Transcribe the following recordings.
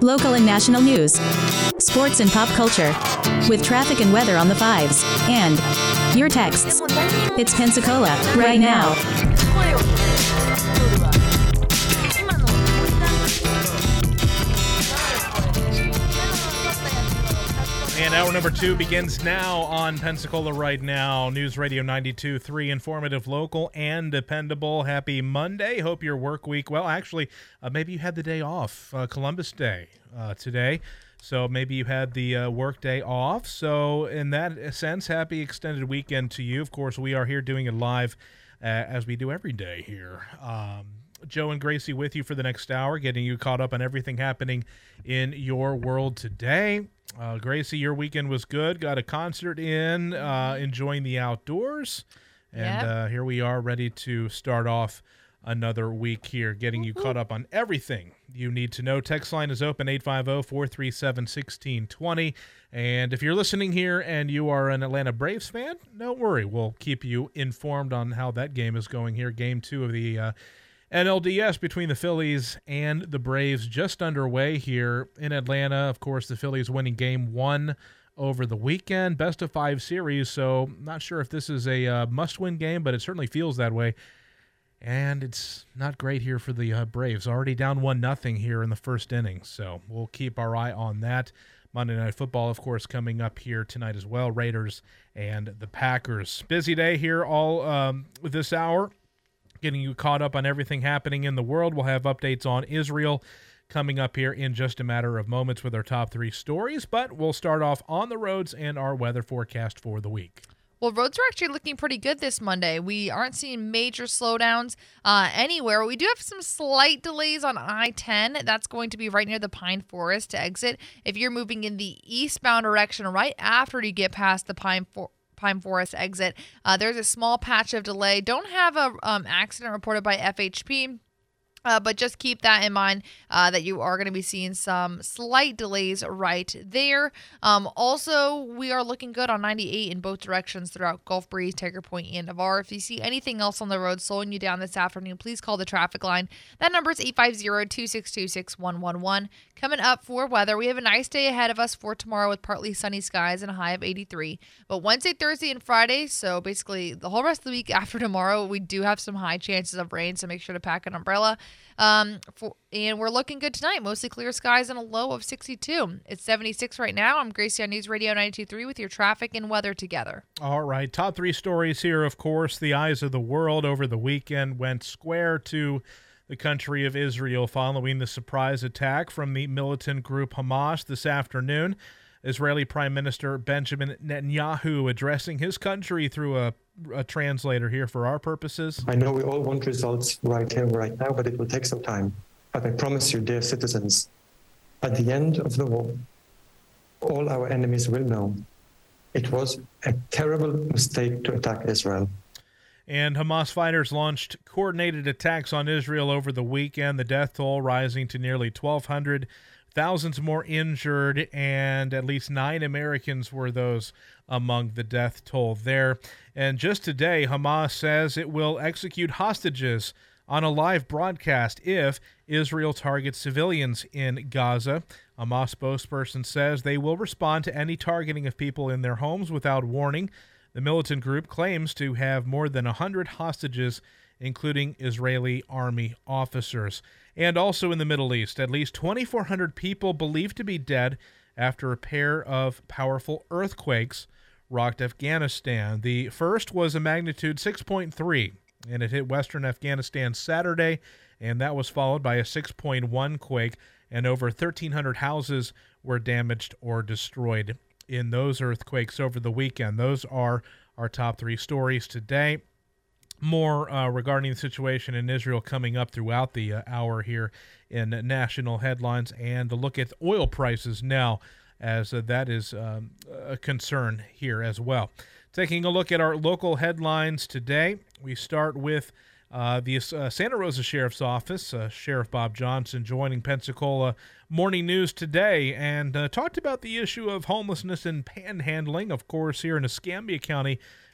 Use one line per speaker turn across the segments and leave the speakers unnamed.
local and national news, sports and pop culture, with traffic and weather on the fives, and your texts. It's Pensacola, right now.
And hour number 2 begins now on Pensacola Right Now. News Radio 92.3, informative, local, and dependable. Happy Monday. Hope your work week, well, actually, maybe you had the day off, Columbus Day today. So maybe you had the work day off. So in that sense, happy extended weekend to you. Of course, we are here doing it live as we do every day here. Joe and Gracie with you for the next hour, getting you caught up on everything happening in your world today. Gracie, your weekend was good. Got a concert in, enjoying the outdoors. And here we are ready to start off another week here, getting you caught up on everything you need to know. Text line is open, 850-437-1620. And if you're listening here and you are an Atlanta Braves fan, don't worry. We'll keep you informed on how that game is going here. Game 2 of the NLDS between the Phillies and the Braves just underway here in Atlanta. Of course, the Phillies winning Game 1 over the weekend. Best of 5 series, so not sure if this is a must-win game, but it certainly feels that way. And it's not great here for the Braves. Already down 1-0 here in the first inning, so we'll keep our eye on that. Monday Night Football, of course, coming up here tonight as well. Raiders and the Packers. Busy day here all this hour, getting you caught up on everything happening in the world. We'll have updates on Israel coming up here in just a matter of moments with our top 3 stories, but we'll start off on the roads and our weather forecast for the week.
Well, roads are actually looking pretty good this Monday. We aren't seeing major slowdowns anywhere. We do have some slight delays on I-10. That's going to be right near the Pine Forest exit. If you're moving in the eastbound direction right after you get past the Pine Forest exit, there's a small patch of delay. Don't have a accident reported by FHP. But just keep that in mind that you are going to be seeing some slight delays right there. Also, we are looking good on 98 in both directions throughout Gulf Breeze, Tiger Point, and Navarre. If you see anything else on the road slowing you down this afternoon, please call the traffic line. That number is 850-262-6111. Coming up for weather, we have a nice day ahead of us for tomorrow with partly sunny skies and a high of 83. But Wednesday, Thursday, and Friday, so basically the whole rest of the week after tomorrow, we do have some high chances of rain, so make sure to pack an umbrella. And we're looking good tonight. Mostly clear skies and a low of 62. It's 76 right now. I'm Gracie on News Radio 92.3 with your traffic and weather together.
All right. Top 3 stories here, of course. The eyes of the world over the weekend went square to the country of Israel following the surprise attack from the militant group Hamas this afternoon. Israeli Prime Minister Benjamin Netanyahu addressing his country through a translator here for our purposes.
I know we all want results right here, right now, but it will take some time. But I promise you, dear citizens, at the end of the war, all our enemies will know it was a terrible mistake to attack Israel.
And Hamas fighters launched coordinated attacks on Israel over the weekend, the death toll rising to nearly 1,200. Thousands more injured, and at least 9 Americans were those among the death toll there. And just today, Hamas says it will execute hostages on a live broadcast if Israel targets civilians in Gaza. Hamas spokesperson says they will respond to any targeting of people in their homes without warning. The militant group claims to have more than 100 hostages, including Israeli army officers. And also in the Middle East, at least 2,400 people believed to be dead after a pair of powerful earthquakes rocked Afghanistan. The first was a magnitude 6.3, and it hit western Afghanistan Saturday, and that was followed by a 6.1 quake, and over 1,300 houses were damaged or destroyed in those earthquakes over the weekend. Those are our top 3 stories today. More regarding the situation in Israel coming up throughout the hour here in national headlines, and a look at oil prices now, as that is a concern here as well. Taking a look at our local headlines today, we start with the Santa Rosa Sheriff's Office. Sheriff Bob Johnson joining Pensacola Morning News today and talked about the issue of homelessness and panhandling. Of course, here in Escambia County,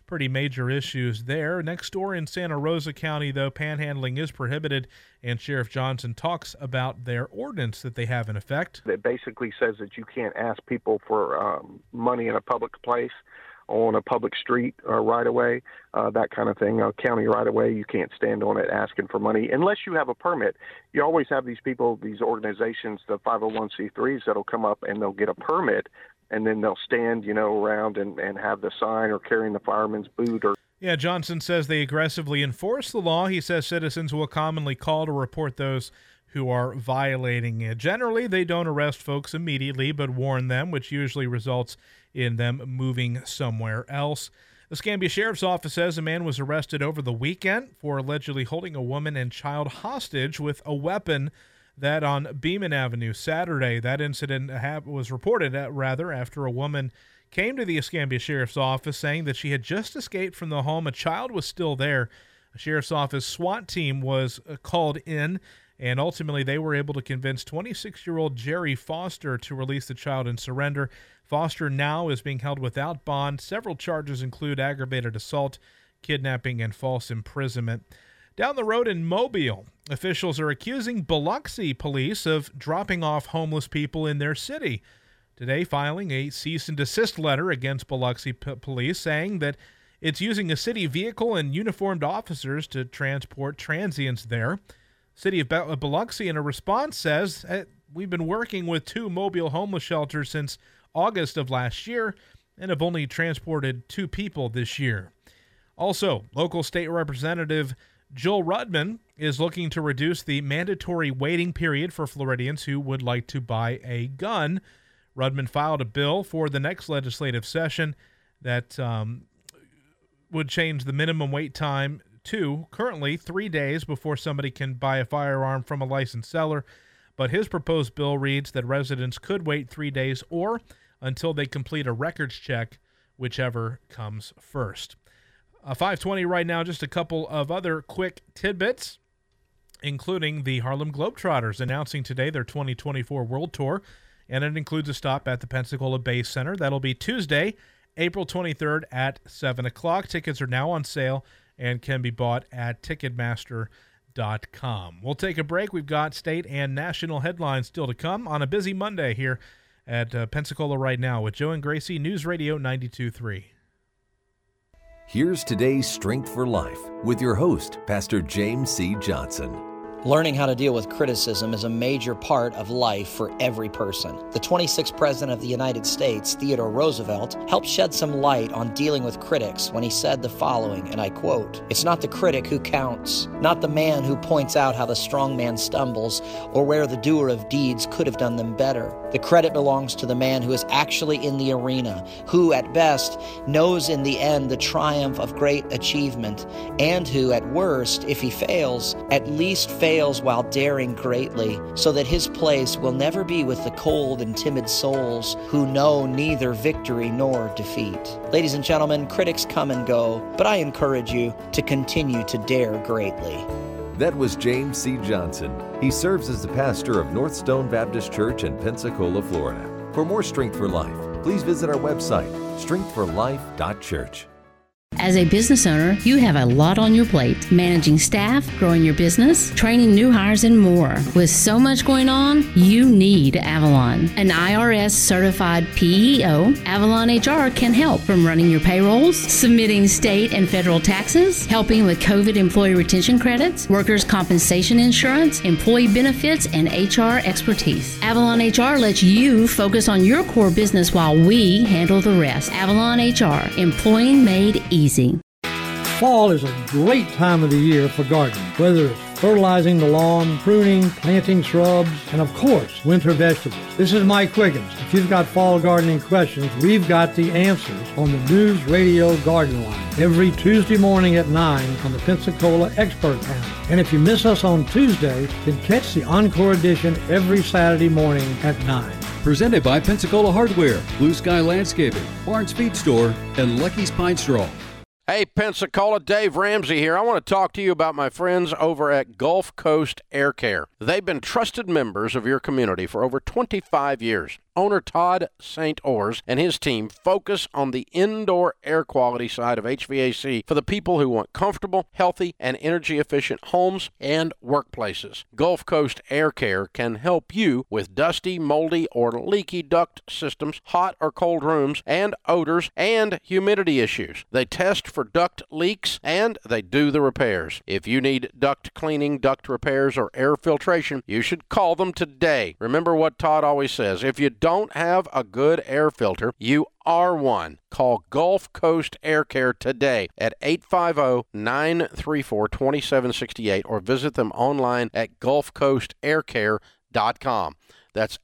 pretty major issues there. Next door in Santa Rosa County, though, panhandling is prohibited, and Sheriff Johnson talks about their ordinance that they have in effect.
It basically says that you can't ask people for money in a public place, on a public street or right-of-way, that kind of thing, a county right-of-way. You can't stand on it asking for money unless you have a permit. You always have these people, these organizations, the 501c3s that'll come up and they'll get a permit, and then they'll stand, around and have the sign or carrying the fireman's boot.
Yeah, Johnson says they aggressively enforce the law. He says citizens will commonly call to report those who are violating it. Generally, they don't arrest folks immediately, but warn them, which usually results in them moving somewhere else. The Escambia Sheriff's Office says a man was arrested over the weekend for allegedly holding a woman and child hostage with a weapon. That on Beeman Avenue Saturday. That incident was reported after a woman came to the Escambia Sheriff's Office saying that she had just escaped from the home. A child was still there. A Sheriff's Office SWAT team was called in, and ultimately they were able to convince 26-year-old Jerry Foster to release the child and surrender. Foster now is being held without bond. Several charges include aggravated assault, kidnapping, and false imprisonment. Down the road in Mobile, officials are accusing Biloxi police of dropping off homeless people in their city. Today, filing a cease and desist letter against Biloxi police, saying that it's using a city vehicle and uniformed officers to transport transients there. City of Biloxi, in a response, says, we've been working with 2 Mobile homeless shelters since August of last year and have only transported 2 people this year. Also, local state representative Joel Rudman is looking to reduce the mandatory waiting period for Floridians who would like to buy a gun. Rudman filed a bill for the next legislative session that would change the minimum wait time to currently 3 days before somebody can buy a firearm from a licensed seller. But his proposed bill reads that residents could wait 3 days or until they complete a records check, whichever comes first. 5:20 right now, just a couple of other quick tidbits, including the Harlem Globetrotters announcing today their 2024 World Tour, and it includes a stop at the Pensacola Bay Center. That'll be Tuesday, April 23rd at 7 o'clock. Tickets are now on sale and can be bought at Ticketmaster.com. We'll take a break. We've got state and national headlines still to come on a busy Monday here at Pensacola Right Now with Joe and Gracie, News Radio 92.3.
Here's today's Strength for Life with your host, Pastor James C. Johnson.
Learning how to deal with criticism is a major part of life for every person. The 26th President of the United States, Theodore Roosevelt, helped shed some light on dealing with critics when he said the following, and I quote, "It's not the critic who counts, not the man who points out how the strong man stumbles or where the doer of deeds could have done them better. The credit belongs to the man who is actually in the arena, who at best knows in the end the triumph of great achievement, and who at worst, if he fails, at least fails while daring greatly, so that his place will never be with the cold and timid souls who know neither victory nor defeat." Ladies and gentlemen, critics come and go, but I encourage you to continue to dare greatly.
That was James C. Johnson. He serves as the pastor of North Stone Baptist Church in Pensacola, Florida. For more Strength for Life, please visit our website, strengthforlife.church.
As a business owner, you have a lot on your plate. Managing staff, growing your business, training new hires, and more. With so much going on, you need Avalon. An IRS-certified PEO, Avalon HR can help from running your payrolls, submitting state and federal taxes, helping with COVID employee retention credits, workers' compensation insurance, employee benefits, and HR expertise. Avalon HR lets you focus on your core business while we handle the rest. Avalon HR, employing made easy.
Fall is a great time of the year for gardening, whether it's fertilizing the lawn, pruning, planting shrubs, and of course, winter vegetables. This is Mike Quiggins. If you've got fall gardening questions, we've got the answers on the News Radio Garden Line every Tuesday morning at 9 on the Pensacola Expert Panel. And if you miss us on Tuesday, then catch the Encore edition every Saturday morning at 9.
Presented by Pensacola Hardware, Blue Sky Landscaping, Barnes Feed Store, and Lucky's Pine Straw.
Hey, Pensacola, Dave Ramsey here. I want to talk to you about my friends over at Gulf Coast Air Care. They've been trusted members of your community for over 25 years. Owner Todd St. Ors and his team focus on the indoor air quality side of HVAC for the people who want comfortable, healthy, and energy-efficient homes and workplaces. Gulf Coast Air Care can help you with dusty, moldy, or leaky duct systems, hot or cold rooms, and odors and humidity issues. They test for duct leaks and they do the repairs. If you need duct cleaning, duct repairs, or air filtration, you should call them today. Remember what Todd always says, if you don't have a good air filter, you are one. Call Gulf Coast Air Care today at 850-934-2768 or visit them online at gulfcoastaircare.com. That's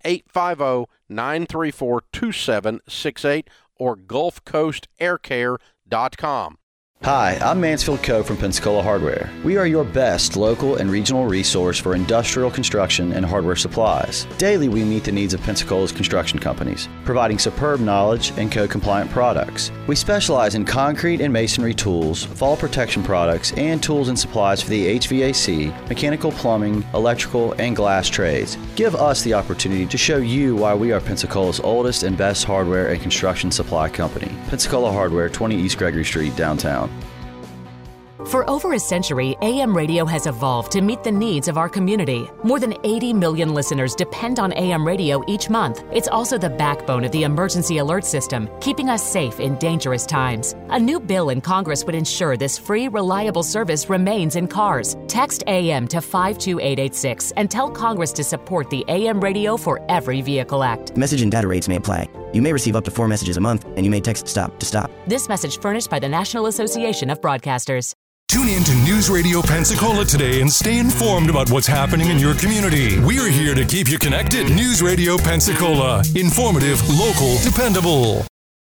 850-934-2768 or gulfcoastaircare.com.
Hi, I'm Mansfield Coe from Pensacola Hardware. We are your best local and regional resource for industrial construction and hardware supplies. Daily, we meet the needs of Pensacola's construction companies, providing superb knowledge and code-compliant products. We specialize in concrete and masonry tools, fall protection products, and tools and supplies for the HVAC, mechanical, plumbing, electrical, and glass trades. Give us the opportunity to show you why we are Pensacola's oldest and best hardware and construction supply company. Pensacola Hardware, 20 East Gregory Street, downtown.
For over a century, AM radio has evolved to meet the needs of our community. More than 80 million listeners depend on AM radio each month. It's also the backbone of the emergency alert system, keeping us safe in dangerous times. A new bill in Congress would ensure this free, reliable service remains in cars. Text AM to 52886 and tell Congress to support the AM Radio for Every Vehicle Act.
Message and data rates may apply. You may receive up to 4 messages a month, and you may text STOP to stop.
This message furnished by the National Association of Broadcasters.
Tune in to News Radio Pensacola today and stay informed about what's happening in your community. We're here to keep you connected. News Radio Pensacola. Informative, local, dependable.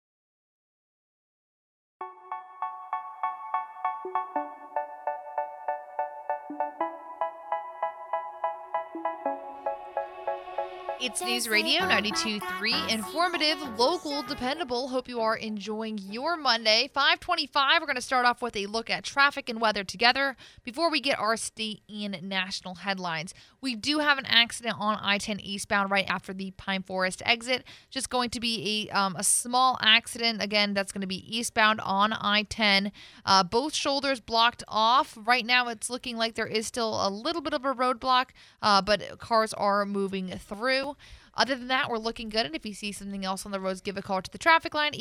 It's News Radio 92.3, informative, local, dependable. Hope you are enjoying your Monday. 5:25, we're going to start off with a look at traffic and weather together before we get our state and national headlines. We do have an accident on I-10 eastbound right after the Pine Forest exit. Just going to be a small accident. Again, that's going to be eastbound on I-10. Both shoulders blocked off. Right now, it's looking like there is still a little bit of a roadblock, but cars are moving through. Other than that, we're looking good. And if you see something else on the roads, give a call to the traffic line,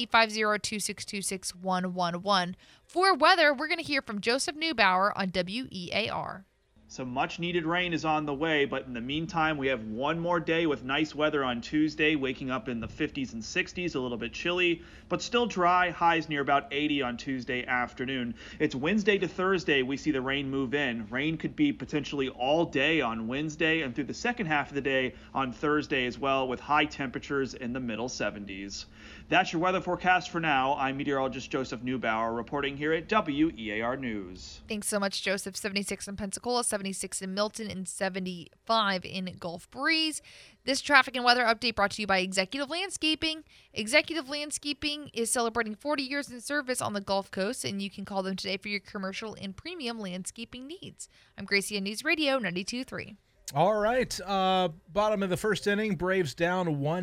850-262-6111. For weather, we're going to hear from Joseph Neubauer on WEAR.
Some much needed rain is on the way, but in the meantime, we have one more day with nice weather on Tuesday, waking up in the 50s and 60s, a little bit chilly, but still dry, highs near about 80 on Tuesday afternoon. It's Wednesday to Thursday we see the rain move in. Rain could be potentially all day on Wednesday and through the second half of the day on Thursday as well, with high temperatures in the middle 70s. That's your weather forecast for now. I'm meteorologist Joseph Neubauer reporting here at WEAR News.
Thanks so much, Joseph. 76 in Pensacola, 76 in Milton, and 75 in Gulf Breeze. This traffic and weather update brought to you by Executive Landscaping. Executive Landscaping is celebrating 40 years in service on the Gulf Coast, and you can call them today for your commercial and premium landscaping needs. I'm Gracie on News Radio 92.3.
All right, bottom of the first inning, Braves down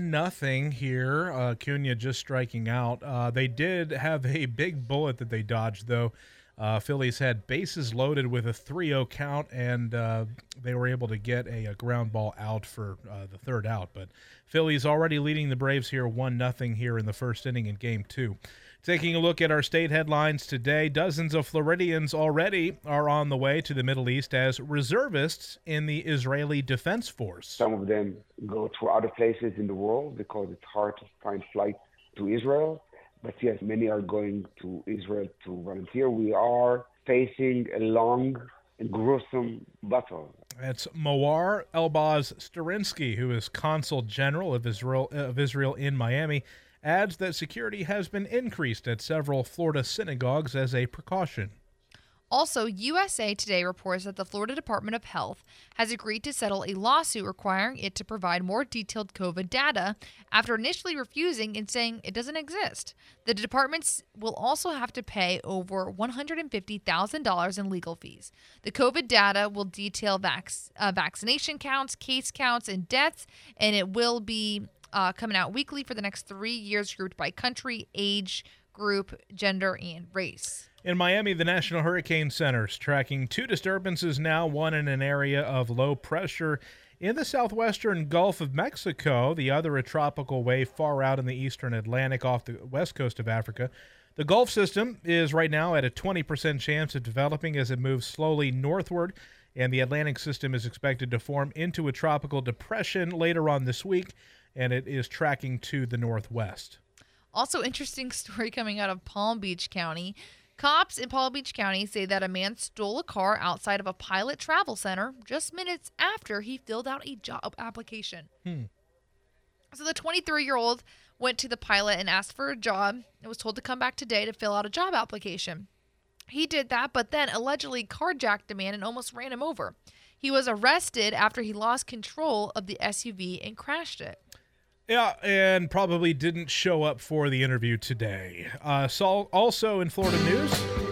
1-0 here. Acuna just striking out. They did have a big bullet that they dodged, though. Phillies had bases loaded with a 3-0 count, and they were able to get a ground ball out for the third out. But Phillies already leading the Braves here 1-0 here in the first inning in Game 2. Taking a look at our state headlines today, dozens of Floridians already are on the way to the Middle East as reservists in the Israeli Defense Force.
Some of them go to other places in the world because it's hard to find flights to Israel. But yes, many are going to Israel to volunteer. We are facing a long and gruesome battle.
That's Mawar Elbaz Sterinsky, who is Consul General of Israel in Miami, adds that security has been increased at several Florida synagogues as a precaution.
Also, USA Today reports that the Florida Department of Health has agreed to settle a lawsuit requiring it to provide more detailed COVID data after initially refusing and saying it doesn't exist. The departments will also have to pay over $150,000 in legal fees. The COVID data will detail vaccination counts, case counts, and deaths, and it will be coming out weekly for the next 3 years, grouped by country, age, group, gender, and race.
In Miami, the National Hurricane Center is tracking 2 disturbances now, one in an area of low pressure in the southwestern Gulf of Mexico, the other a tropical wave far out in the eastern Atlantic off the west coast of Africa. The Gulf system is right now at a 20% chance of developing as it moves slowly northward, and the Atlantic system is expected to form into a tropical depression later on this week, and it is tracking to the northwest.
Also, interesting story coming out of Palm Beach County. Cops in Palm Beach County say that a man stole a car outside of a Pilot Travel Center just minutes after he filled out a job application. So the 23-year-old went to the Pilot and asked for a job and was told to come back today to fill out a job application. He did that, but then allegedly carjacked a man and almost ran him over. He was arrested after he lost control of the SUV and crashed it.
Yeah, and probably didn't show up for the interview today. Also in Florida news,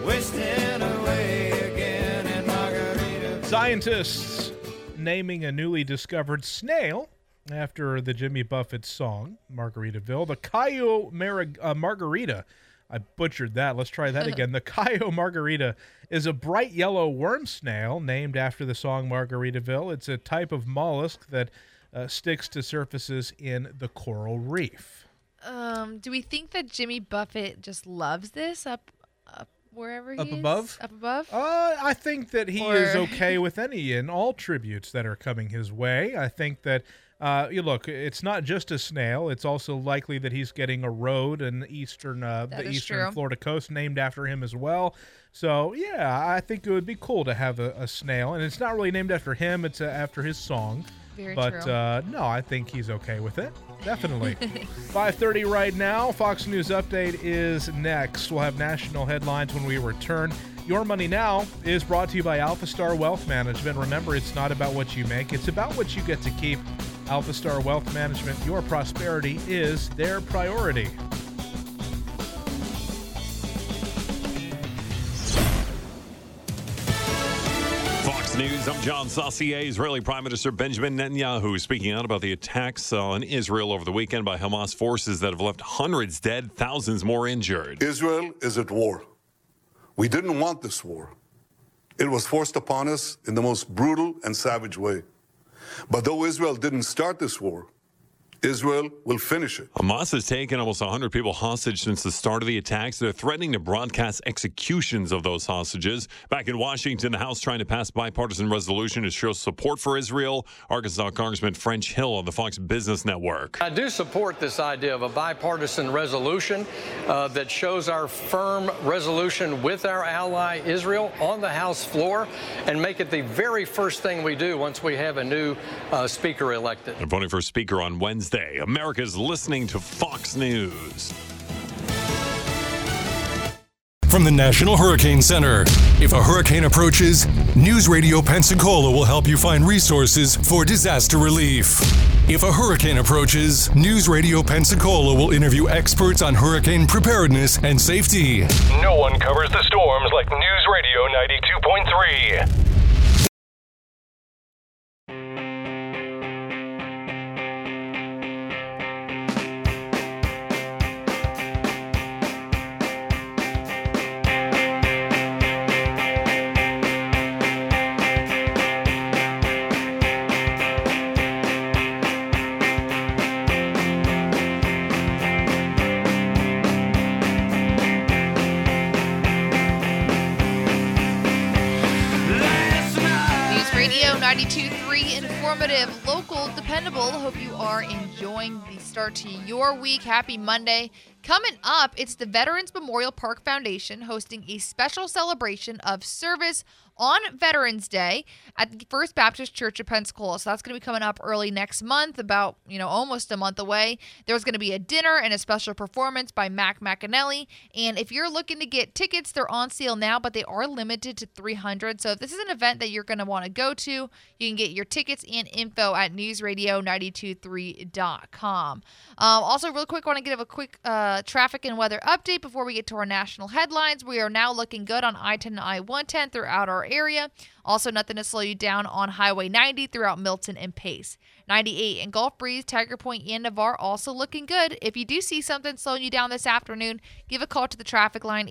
away again in Margarita. Scientists naming a newly discovered snail after the Jimmy Buffett song, Margaritaville. The Cayo Margarita. I butchered that. Let's try that again. The Cayo Margarita is a bright yellow worm snail named after the song Margaritaville. It's a type of mollusk that sticks to surfaces in the coral reef.
Do we think that Jimmy Buffett just loves this up wherever he is?
Above?
Up above?
I think that he is okay with any and all tributes that are coming his way. I think that, look, it's not just a snail. It's also likely that he's getting a road in the eastern Florida coast named after him as well. So, yeah, I think it would be cool to have a snail. And it's not really named after him. It's after his song.
Very
true. No, I think he's okay with it. Definitely. 5:30 right now. Fox News Update is next. We'll have national headlines when we return. Your Money Now is brought to you by Alpha Star Wealth Management. Remember, it's not about what you make. It's about what you get to keep. Alpha Star Wealth Management, your prosperity is their priority.
News. I'm John Saucier. Israeli Prime Minister Benjamin Netanyahu speaking out about the attacks on Israel over the weekend by Hamas forces that have left hundreds dead, thousands more injured.
Israel is at war. We didn't want this war. It was forced upon us in the most brutal and savage way. But though Israel didn't start this war, Israel will finish it.
Hamas has taken almost 100 people hostage since the start of the attacks. They're threatening to broadcast executions of those hostages. Back in Washington, the House trying to pass bipartisan resolution to show support for Israel. Arkansas Congressman French Hill on the Fox Business Network.
I do support this idea of a bipartisan resolution that shows our firm resolution with our ally Israel on the House floor and make it the very first thing we do once we have a new speaker elected.
They're voting for speaker on Wednesday. America's listening to Fox News.
From the National Hurricane Center. If a hurricane approaches, News Radio Pensacola will help you find resources for disaster relief. If a hurricane approaches, News Radio Pensacola will interview experts on hurricane preparedness and safety.
No one covers the storms like News Radio 92.3.
Radio 92.3, informative, local, dependable. Hope you are enjoying the start to your week. Happy Monday. Coming up, it's the Veterans Memorial Park Foundation hosting a special celebration of service on Veterans Day at the First Baptist Church of Pensacola. So that's going to be coming up early next month, about, almost a month away. There's going to be a dinner and a special performance by Mac McAnally. And if you're looking to get tickets, they're on sale now, but they are limited to 300. So if this is an event that you're going to want to go to, you can get your tickets and info at at newsradio923.com. Also, real quick, I want to give a quick traffic and weather update before we get to our national headlines. We are now looking good on I-10 and I-110 throughout our area. Also, nothing to slow you down on Highway 90 throughout Milton and Pace. 98 in Gulf Breeze, Tiger Point, and Navarre also looking good. If you do see something slowing you down this afternoon, give a call to the traffic line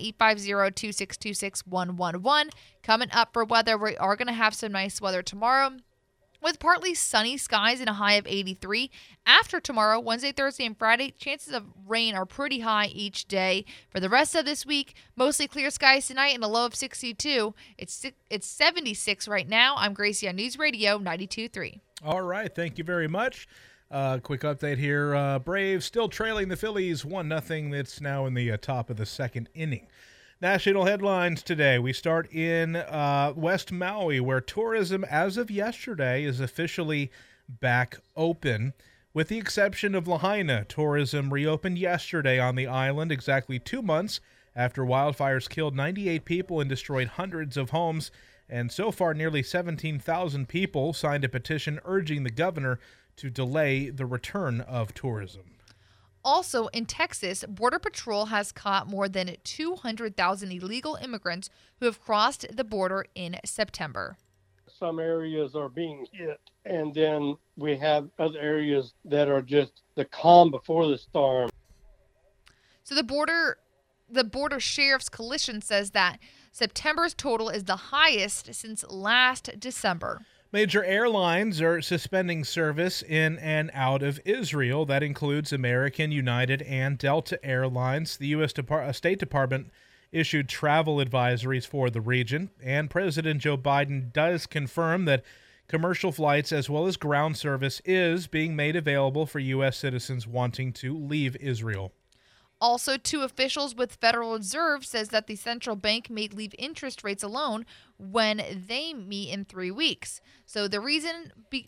850-2626-111. Coming up for weather, we are going to have some nice weather tomorrow with partly sunny skies and a high of 83. After tomorrow, Wednesday, Thursday, and Friday, chances of rain are pretty high each day. For the rest of this week, mostly clear skies tonight and a low of 62. It's 76 right now. I'm Gracie on News Radio 92.3.
All right, thank you very much. Quick update here. Braves still trailing the Phillies 1-0. It's now in the top of the second inning. National headlines today. We start in West Maui, where tourism as of yesterday is officially back open. With the exception of Lahaina, tourism reopened yesterday on the island exactly 2 months after wildfires killed 98 people and destroyed hundreds of homes. And so far, nearly 17,000 people signed a petition urging the governor to delay the return of tourism.
Also, in Texas, Border Patrol has caught more than 200,000 illegal immigrants who have crossed the border in September.
Some areas are being hit, and then we have other areas that are just the calm before the storm.
So the Border Sheriff's Coalition says that September's total is the highest since last December.
Major airlines are suspending service in and out of Israel. That includes American, United, and Delta Airlines. The U.S. State Department issued travel advisories for the region, and President Joe Biden does confirm that commercial flights as well as ground service is being made available for U.S. citizens wanting to leave Israel.
Also, two officials with Federal Reserve says that the central bank may leave interest rates alone when they meet in 3 weeks. So the reason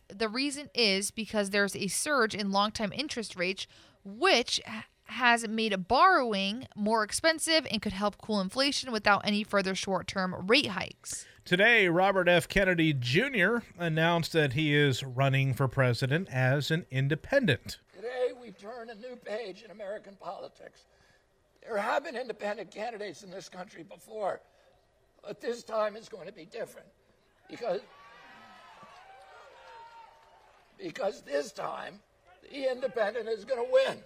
is because there's a surge in long-term interest rates, which has made borrowing more expensive and could help cool inflation without any further short-term rate hikes.
Today, Robert F. Kennedy Jr. announced that he is running for president as an independent.
Today, we turn a new page in American politics. There have been independent candidates in this country before, but this time is going to be different because this time, the independent is going to win.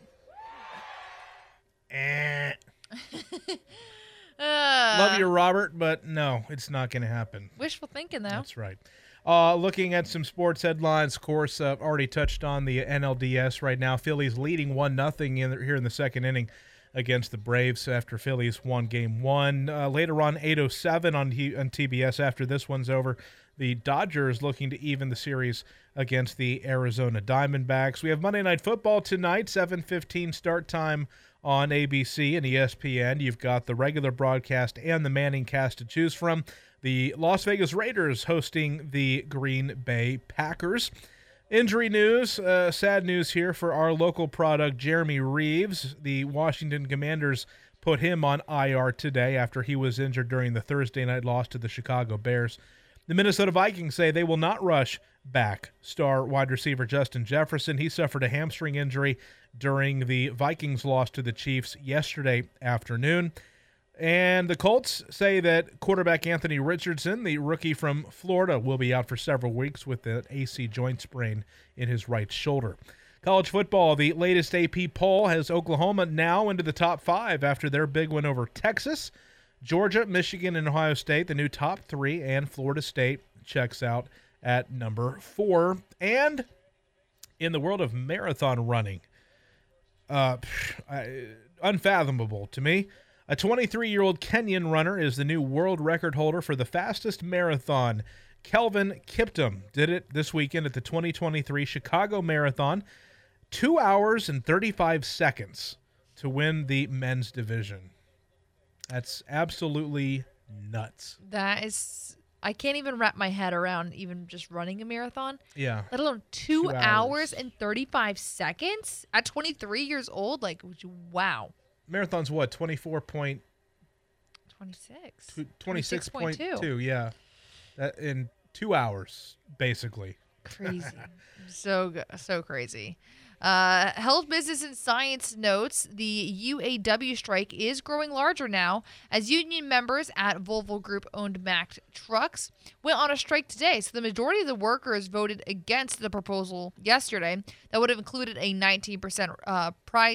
Love you, Robert, but no, it's not going to happen.
Wishful thinking, though.
That's right. Looking at some sports headlines, of course, already touched on the NLDS right now. Phillies leading 1-0 here in the second inning against the Braves after Phillies won Game 1. Later on, 8:07 on TBS after this one's over. The Dodgers looking to even the series against the Arizona Diamondbacks. We have Monday Night Football tonight, 7:15 start time on ABC and ESPN. You've got the regular broadcast and the Manning cast to choose from. The Las Vegas Raiders hosting the Green Bay Packers. Injury news, sad news here for our local product, Jeremy Reeves. The Washington Commanders put him on IR today after he was injured during the Thursday night loss to the Chicago Bears. The Minnesota Vikings say they will not rush back star wide receiver Justin Jefferson. He suffered a hamstring injury during the Vikings loss to the Chiefs yesterday afternoon. And the Colts say that quarterback Anthony Richardson, the rookie from Florida, will be out for several weeks with an AC joint sprain in his right shoulder. College football, the latest AP poll has Oklahoma now into the top 5 after their big win over Texas. Georgia, Michigan, and Ohio State, the new top 3, and Florida State checks out at number 4. And in the world of marathon running, unfathomable to me, a 23-year-old Kenyan runner is the new world record holder for the fastest marathon. Kelvin Kiptum did it this weekend at the 2023 Chicago Marathon, 2 hours and 35 seconds to win the men's division. That's absolutely nuts.
That is, I can't even wrap my head around even just running a marathon.
Yeah.
Let alone 2 hours and 35 seconds at 23 years old. Like, wow.
Marathon's what, 26.2,
yeah.
That in 2 hours, basically.
Crazy. So crazy. Health, Business, and Science notes the UAW strike is growing larger now as union members at Volvo Group-owned Mack Trucks went on a strike today. So the majority of the workers voted against the proposal yesterday that would have included a 19%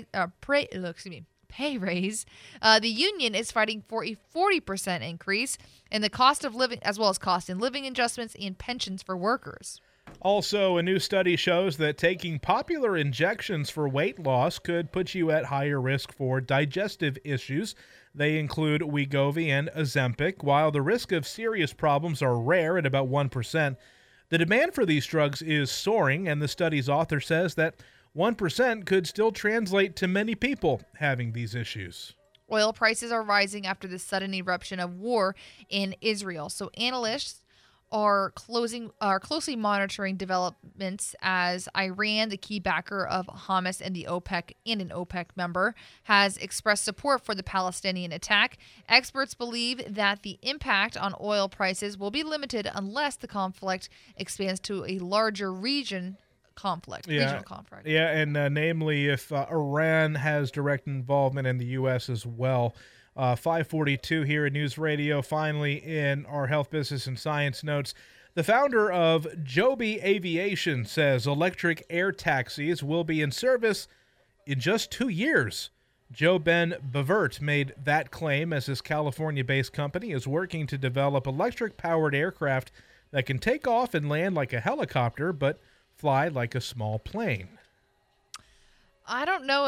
pay raise. The union is fighting for a 40% increase in the cost of living, as well as cost and living adjustments and pensions for workers.
Also, a new study shows that taking popular injections for weight loss could put you at higher risk for digestive issues. They include Wegovy and Ozempic. While the risk of serious problems are rare at about 1%, the demand for these drugs is soaring, and the study's author says that 1% could still translate to many people having these issues.
Oil prices are rising after the sudden eruption of war in Israel. So analysts are closely monitoring developments as Iran, the key backer of Hamas and the OPEC and an OPEC member, has expressed support for the Palestinian attack. Experts believe that the impact on oil prices will be limited unless the conflict expands to a larger regional conflict.
Yeah, and namely if Iran has direct involvement in the U.S. as well. 542 here at News Radio. Finally, in our Health, Business, and Science notes, the founder of Joby Aviation says electric air taxis will be in service in just 2 years. JoBen Bevert made that claim as his California-based company is working to develop electric-powered aircraft that can take off and land like a helicopter but fly like a small plane.
I don't know,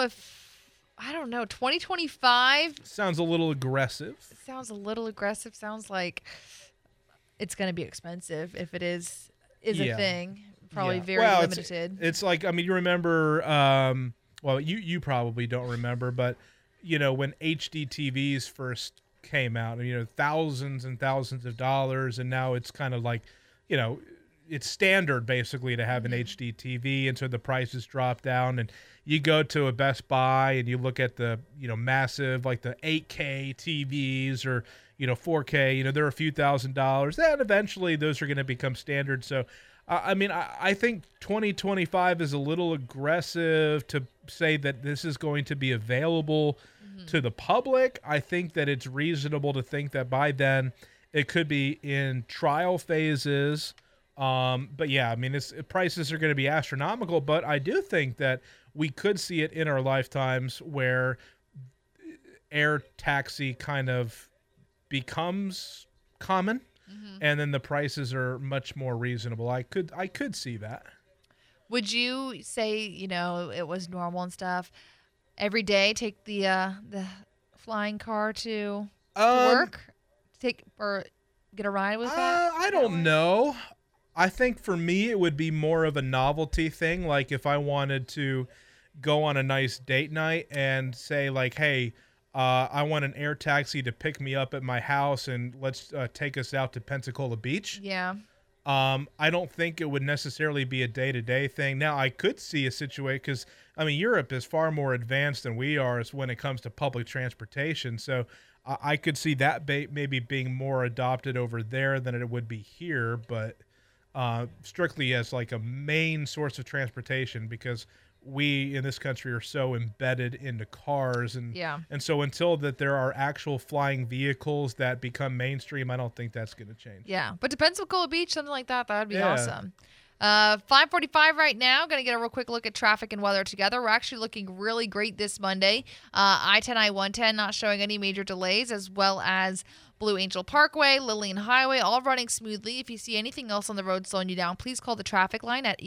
2025?
Sounds a little aggressive.
Sounds a little aggressive. Sounds like it's going to be expensive if it is a thing. Probably very limited.
It's like, I mean, you remember, you probably don't remember, but, when HD TVs first came out, thousands and thousands of dollars, and now it's kind of like, it's standard basically to have an HD TV, and so the prices drop down, and you go to a Best Buy and you look at the massive, like the 8K TVs or 4K, they're a few $1,000s. Then eventually those are going to become standard. So I think 2025 is a little aggressive to say that this is going to be available to the public. I think that it's reasonable to think that by then it could be in trial phases. But yeah, I mean, prices are going to be astronomical, but I do think that we could see it in our lifetimes where air taxi kind of becomes common, and then the prices are much more reasonable. I could see that.
Would you say, it was normal and stuff, every day take the flying car to work? Get a ride with that?
I don't know. I think for me it would be more of a novelty thing. Like if I wanted to go on a nice date night and say like, hey, I want an air taxi to pick me up at my house and let's take us out to Pensacola Beach.
Yeah.
I don't think it would necessarily be a day-to-day thing. Now, I could see a situation because, Europe is far more advanced than we are when it comes to public transportation. So I could see that maybe being more adopted over there than it would be here, but strictly as like a main source of transportation, because we in this country are so embedded into cars, and so until that there are actual flying vehicles that become mainstream, I don't think that's going to change.
Yeah, but to Pensacola Beach, something like that would be awesome. 5:45 right now. Going to get a real quick look at traffic and weather together. We're actually looking really great this Monday. I-10, I-110 not showing any major delays, as well as Blue Angel Parkway, Lillian Highway, all running smoothly. If you see anything else on the road slowing you down, please call the traffic line at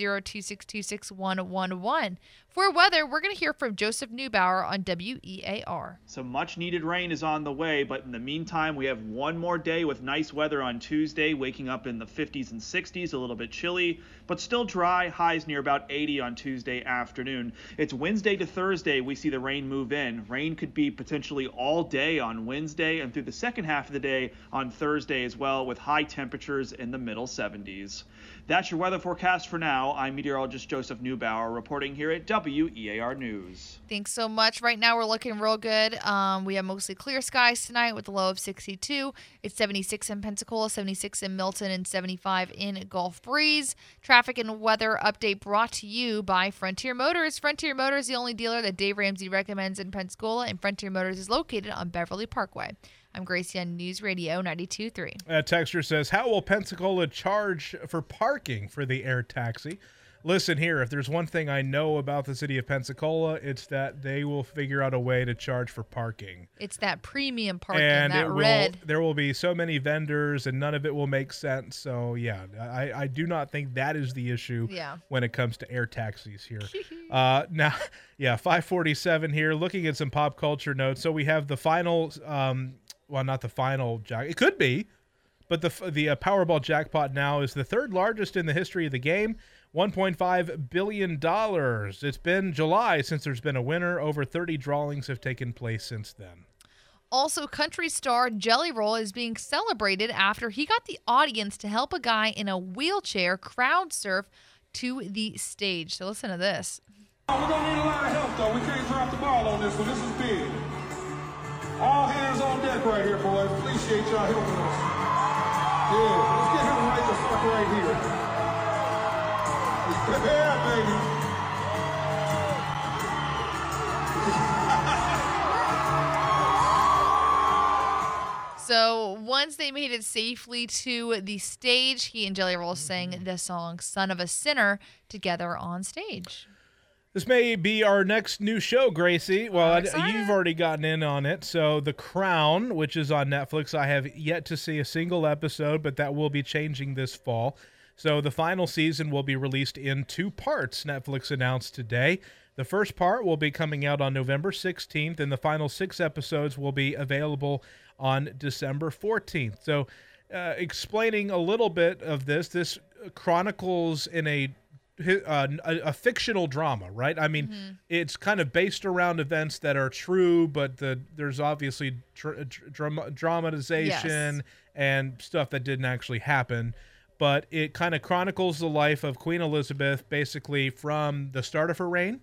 850-262-6111. For weather, we're going to hear from Joseph Neubauer on WEAR.
Some much needed rain is on the way, but in the meantime, we have one more day with nice weather on Tuesday, waking up in the 50s and 60s, a little bit chilly, but still dry, highs near about 80 on Tuesday afternoon. It's Wednesday to Thursday we see the rain move in. Rain could be potentially all day on Wednesday, and through the second second half of the day on Thursday as well, with high temperatures in the middle 70s. That's your weather forecast for now. I'm meteorologist Joseph Neubauer reporting here at WEAR News.
Thanks so much. Right now we're looking real good. We have mostly clear skies tonight with a low of 62. It's 76 in Pensacola, 76 in Milton, and 75 in Gulf Breeze. Traffic and weather update brought to you by Frontier Motors. Frontier Motors, the only dealer that Dave Ramsey recommends in Pensacola, and Frontier Motors is located on Beverly Parkway. I'm Gracie on News Radio 92.3.
Texter says, how will Pensacola charge for parking for the air taxi? Listen here, if there's one thing I know about the city of Pensacola, it's that they will figure out a way to charge for parking.
It's that premium parking,
and
that red.
There will be so many vendors, and none of it will make sense. So, yeah, I do not think that is the issue when it comes to air taxis here. Now, 547 here, looking at some pop culture notes. So we have the final... well, not the final jack. It could be, but the Powerball jackpot now is the third largest in the history of the game, $1.5 billion. It's been July since there's been a winner. Over 30 drawings have taken place since then.
Also, country star Jelly Roll is being celebrated after he got the audience to help a guy in a wheelchair crowd surf to the stage. So listen to this.
We're going to need a lot of help, though. We can't drop the ball on this one. This is big. All hands on deck right here, boys. Appreciate y'all helping us. Yeah, let's get him right the fuck right here. Yeah, baby.
So once they made it safely to the stage, he and Jelly Roll sang the song Son of a Sinner together on stage.
This may be our next new show, Gracie. Well, you've already gotten in on it. So The Crown, which is on Netflix, I have yet to see a single episode, but that will be changing this fall. So the final season will be released in 2 parts, Netflix announced today. The first part will be coming out on November 16th, and the final 6 episodes will be available on December 14th. So explaining a little bit of this chronicles in a fictional drama, right? I mean, it's kind of based around events that are true, but there's obviously dramatization and stuff that didn't actually happen. But it kind of chronicles the life of Queen Elizabeth, basically from the start of her reign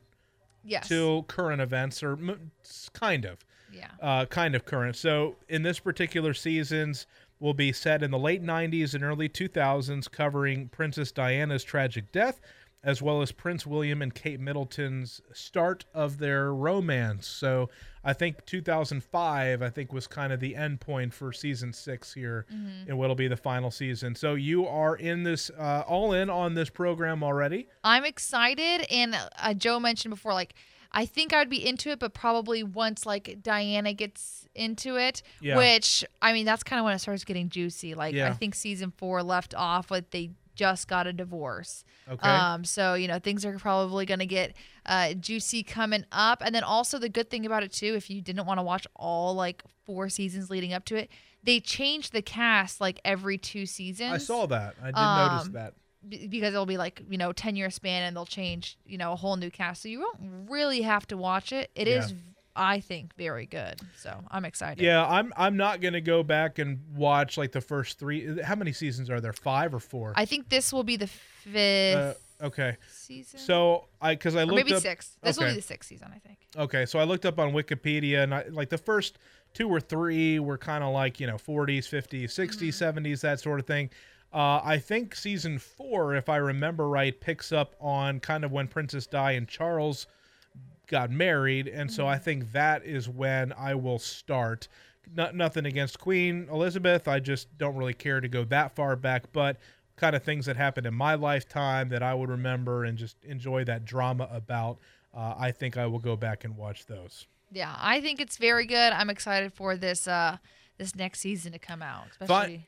to current events, or kind of current. So in this particular seasons will be set in the late 90s and early 2000s, covering Princess Diana's tragic death, as well as Prince William and Kate Middleton's start of their romance. So I think 2005, was kind of the end point for season 6 here, and what'll be the final season. So you are in this, all in on this program already?
I'm excited, and Joe mentioned before, I think I would be into it, but probably once Diana gets into it, which, that's kind of when it starts getting juicy. I think season 4 left off with they just got a divorce.
Okay.
So, things are probably going to get juicy coming up. And then also the good thing about it too, if you didn't want to watch all 4 seasons leading up to it, they change the cast every 2 seasons.
I saw that. I did notice that.
Because it'll be 10-year span, and they'll change, a whole new cast. So you won't really have to watch it. It is, I think, very good. So I'm excited.
Yeah, I'm not going to go back and watch the first 3. How many seasons are there? 5 or 4?
I think this will be the 5th
okay.
season.
So because I looked
maybe
up
6th. This will be the 6th season, I think.
Okay, so I looked up on Wikipedia, and the first 2 or 3 were kind of 40s, 50s, 60s, 70s, that sort of thing. I think season 4, if I remember right, picks up on kind of when Princess Di and Charles got married, and so I think that is when I will start. Nothing against Queen Elizabeth, I just don't really care to go that far back, but kind of things that happened in my lifetime that I would remember and just enjoy that drama about. I think I will go back and watch those.
Yeah, I think it's very good. I'm excited for this this next season to come out, especially.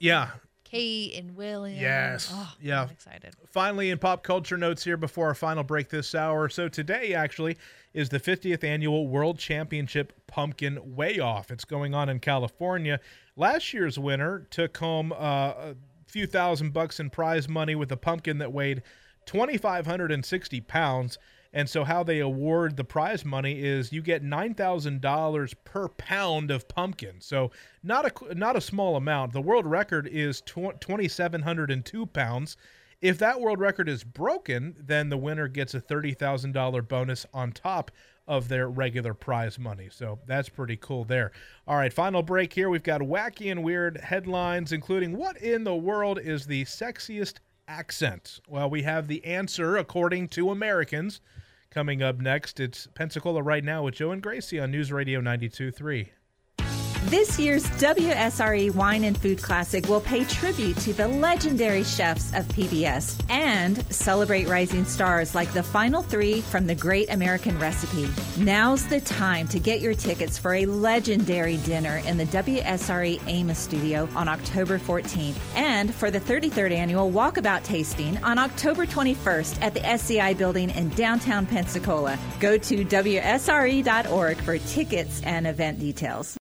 Kate and William.
Yes.
Oh,
yeah.
I'm excited.
Finally, in pop culture notes here before our final break this hour. So today actually is the 50th annual World Championship Pumpkin Weigh-Off. It's going on in California. Last year's winner took home a few $1,000 in prize money with a pumpkin that weighed 2,560 pounds. And so how they award the prize money is you get $9,000 per pound of pumpkin. So not a small amount. The world record is 2,702 pounds. If that world record is broken, then the winner gets a $30,000 bonus on top of their regular prize money. So that's pretty cool there. All right, final break here. We've got wacky and weird headlines, including what in the world is the sexiest accent? Well, we have the answer according to Americans. Coming up next, it's Pensacola Right Now with Joe and Gracie on News Radio 92.3.
This year's WSRE Wine and Food Classic will pay tribute to the legendary chefs of PBS and celebrate rising stars like the final three from The Great American Recipe. Now's the time to get your tickets for a legendary dinner in the WSRE Amos studio on October 14th and for the 33rd annual Walkabout Tasting on October 21st at the SCI building in downtown Pensacola. Go to WSRE.org for tickets and event details.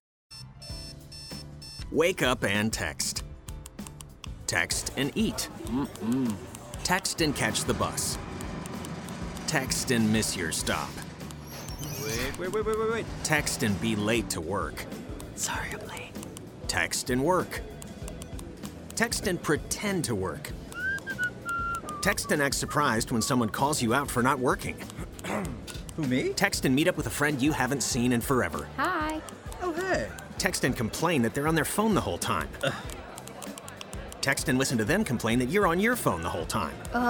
Wake up and text. Text and eat. Text and catch the bus. Text and miss your stop. Wait. Text and be late to work. Sorry, I'm late. Text and work. Text and pretend to work. Text and act surprised when someone calls you out for not working.
Who, me?
Text and meet up with a friend you haven't seen in forever.
Hi.
Oh, hey.
Text and complain that they're on their phone the whole time. Text and listen to them complain that you're on your phone the whole time.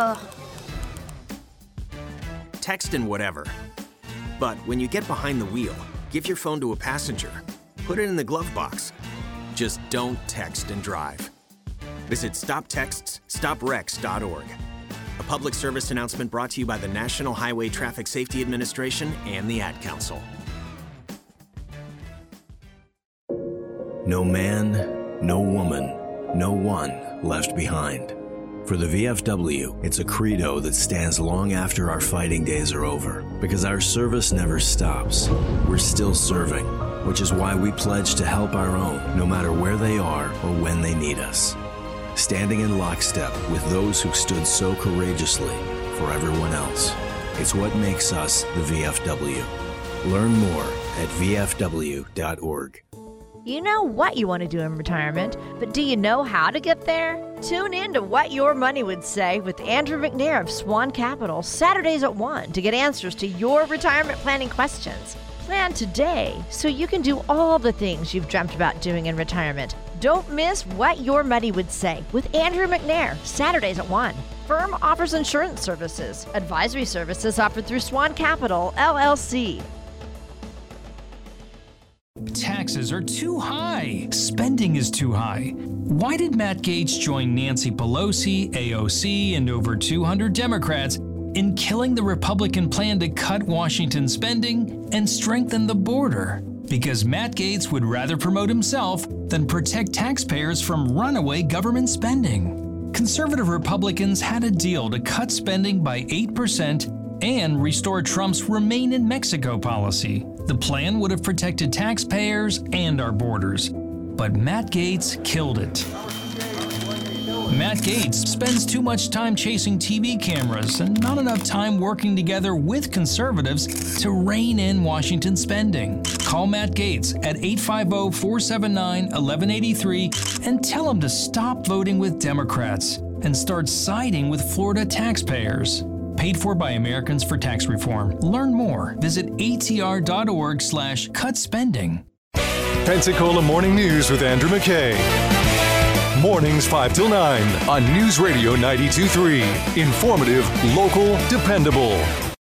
Text and whatever. But when you get behind the wheel, give your phone to a passenger. Put it in the glove box. Just don't text and drive. Visit StopTextsStopWrecks.org. A public service announcement brought to you by the National Highway Traffic Safety Administration and the Ad Council.
No man, no woman, no one left behind. For the VFW, it's a credo that stands long after our fighting days are over, because our service never stops. We're still serving, which is why we pledge to help our own, no matter where they are or when they need us. Standing in lockstep with those who stood so courageously for everyone else. It's what makes us the VFW. Learn more at VFW.org.
You know what you want to do in retirement, but do you know how to get there? Tune in to What Your Money Would Say with Andrew McNair of Swan Capital, Saturdays at 1 to get answers to your retirement planning questions. Plan today so you can do all the things you've dreamt about doing in retirement. Don't miss What Your Money Would Say with Andrew McNair, Saturdays at 1. Firm offers insurance services. Advisory services offered through Swan Capital, LLC.
Taxes are too high. Spending is too high. Why did Matt Gaetz join Nancy Pelosi, AOC, and over 200 Democrats in killing the Republican plan to cut Washington spending and strengthen the border? Because Matt Gaetz would rather promote himself than protect taxpayers from runaway government spending. Conservative Republicans had a deal to cut spending by 8% and restore Trump's Remain in Mexico policy. The plan would have protected taxpayers and our borders. But Matt Gaetz killed it. Matt Gaetz spends too much time chasing TV cameras and not enough time working together with conservatives to rein in Washington spending. Call Matt Gaetz at 850-479-1183 and tell him to stop voting with Democrats and start siding with Florida taxpayers. Paid for by Americans for Tax Reform. Learn more. Visit atr.org/cut spending.
Pensacola Morning News with Andrew McKay. Mornings 5 till 9 on News Radio 92.3. Informative, local, dependable.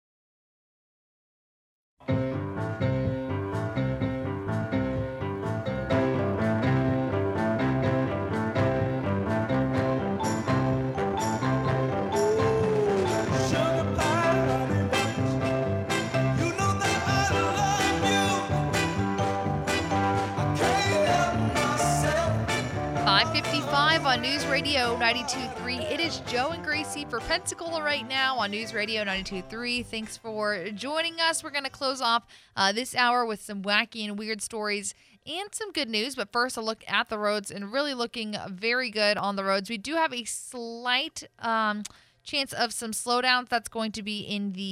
On News Radio 92.3. It is Joe and Gracie for Pensacola Right Now on News Radio 92.3. Thanks for joining us. We're going to close off this hour with some wacky and weird stories and some good news. But first, a look at the roads, and really looking very good on the roads. We do have a slight chance of some slowdowns. That's going to be in the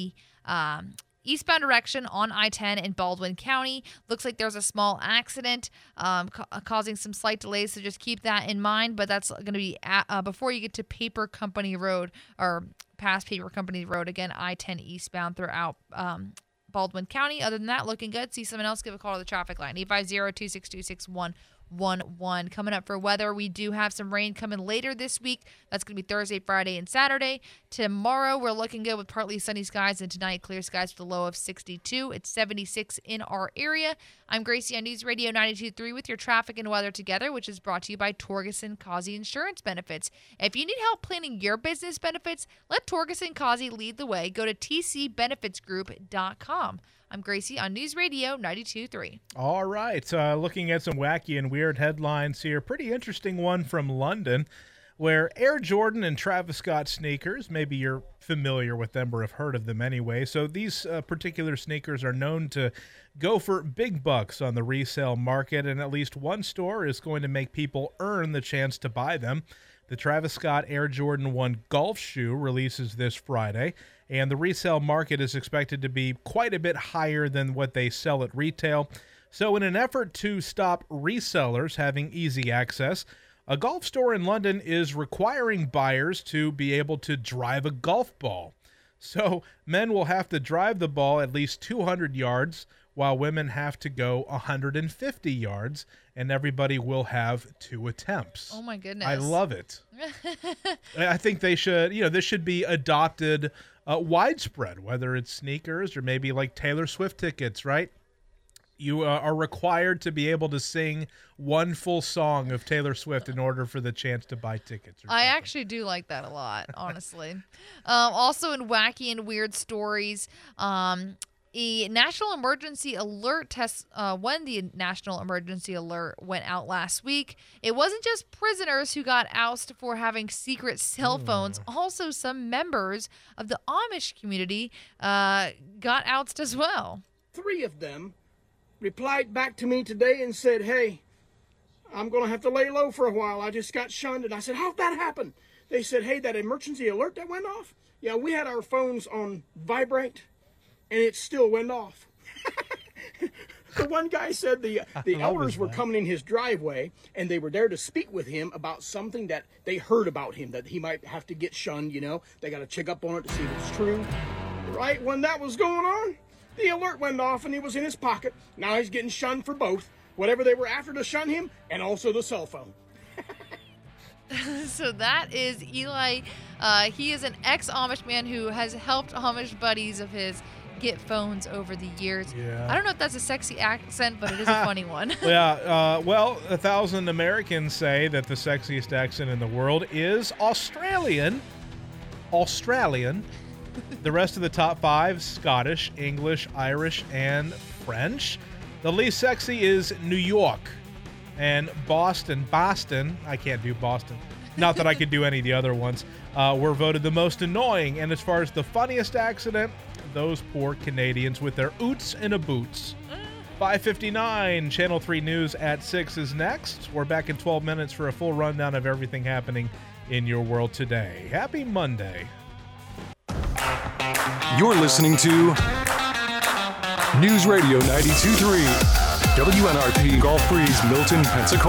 eastbound direction on I-10 in Baldwin County. Looks like there's a small accident causing some slight delays, so just keep that in mind. But that's going to be before you get to Paper Company Road, or past Paper Company Road. Again, I-10 eastbound throughout Baldwin County. Other than that, looking good. See someone else, give a call to the traffic line, 850-262-6111. Coming up for weather, we do have some rain coming later this week. That's going to be Thursday, Friday, and Saturday. Tomorrow, we're looking good with partly sunny skies, and tonight, clear skies with a low of 62. It's 76 in our area. I'm Gracie on News Radio 92.3 with your traffic and weather together, which is brought to you by Torgerson Causey Insurance Benefits. If you need help planning your business benefits, let Torgerson Causey lead the way. Go to tcbenefitsgroup.com. I'm Gracie on News Radio 92.3.
All right. Looking at some wacky and weird headlines here. Pretty interesting one from London, where Air Jordan and Travis Scott sneakers, maybe you're familiar with them or have heard of them anyway. So these particular sneakers are known to go for big bucks on the resale market, and at least one store is going to make people earn the chance to buy them. The Travis Scott Air Jordan 1 golf shoe releases this Friday, and the resale market is expected to be quite a bit higher than what they sell at retail. So in an effort to stop resellers having easy access, a golf store in London is requiring buyers to be able to drive a golf ball. So men will have to drive the ball at least 200 yards, while women have to go 150 yards, and everybody will have 2 attempts.
Oh, my goodness.
I love it. I think they should, this should be adopted widespread, whether it's sneakers or maybe like Taylor Swift tickets, right? You are required to be able to sing one full song of Taylor Swift in order for the chance to buy tickets.
I actually do like that a lot, honestly. Also in wacky and weird stories, a national emergency alert test, when the national emergency alert went out last week, it wasn't just prisoners who got ousted for having secret cell phones. Also, some members of the Amish community got ousted as well.
3 of them replied back to me today and said, "Hey, I'm going to have to lay low for a while. I just got shunned." And I said, "How'd that happen?" They said, "Hey, that emergency alert that went off? Yeah, we had our phones on vibrate, and it still went off." The one guy said the elders were coming in his driveway, and they were there to speak with him about something that they heard about him, that he might have to get shunned, They got to check up on it to see if it's true. Right when that was going on, the alert went off, and he was in his pocket. Now he's getting shunned for both, whatever they were after to shun him, and also the cell phone.
So that is Eli. He is an ex-Amish man who has helped Amish buddies of his get phones over the years.
Yeah.
I don't know if that's a sexy accent, but it is a funny one.
Yeah. Well, 1,000 Americans say that the sexiest accent in the world is Australian. The rest of the top 5, Scottish, English, Irish, and French. The least sexy is New York and Boston. I can't do Boston. Not that I could do any of the other ones. Were voted the most annoying. And as far as the funniest accident, those poor Canadians with their oots and a boots. 5:59, Channel 3 News at 6 is next. We're back in 12 minutes for a full rundown of everything happening in your world today. Happy Monday.
You're listening to News Radio 92.3, WNRP Gulf Breeze, Milton, Pensacola.